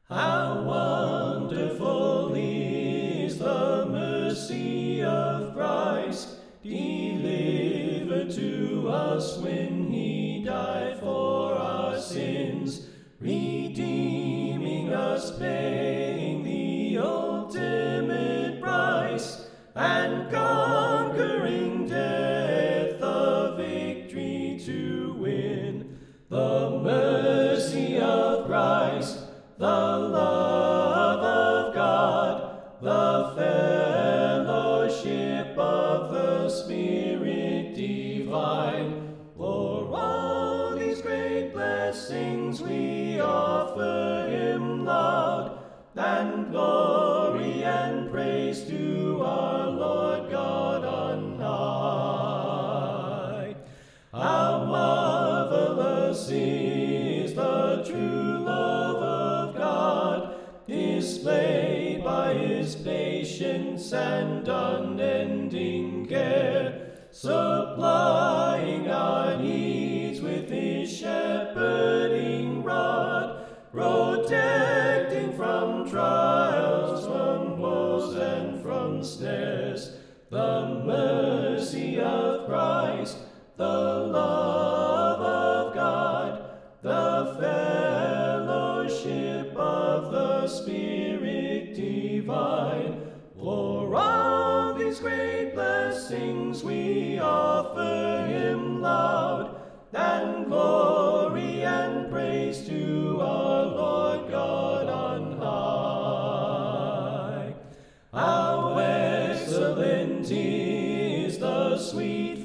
How wonderful is the mercy of Christ, delivered to us when he died for our sins, redeeming us, paying the ultimate price, and conquering death, the victory to win. The mercy of Christ, the love of God, the fellowship of the Spirit divine. For all these great blessings we offer him loud, and glory and praise to our Lord God on high. How marvelous is the true love of God, displayed by his patience and unending care, supplying our needs with his shepherding rod, protecting from trials, from woes, and from snares. The mercy of Christ, the love of God, the fellowship of the Spirit divine. For all these great blessings we offer him loud, and glory and praise to our Lord God on high. How excellent is the sweet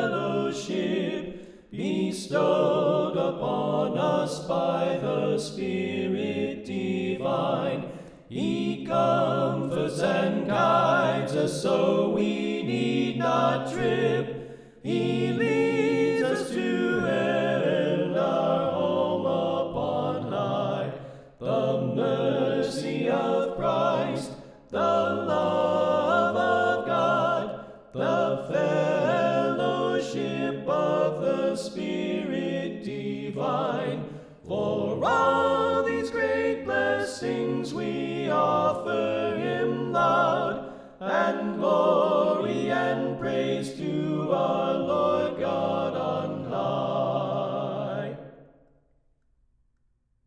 fellowship bestowed upon us by the Spirit divine. He comforts and guides us so we need not trip. He leads us to heaven, our home upon high. The mercy of Christ, the love of God, the fellowship of the Spirit divine. For all these great blessings we offer him loud, and glory and praise to our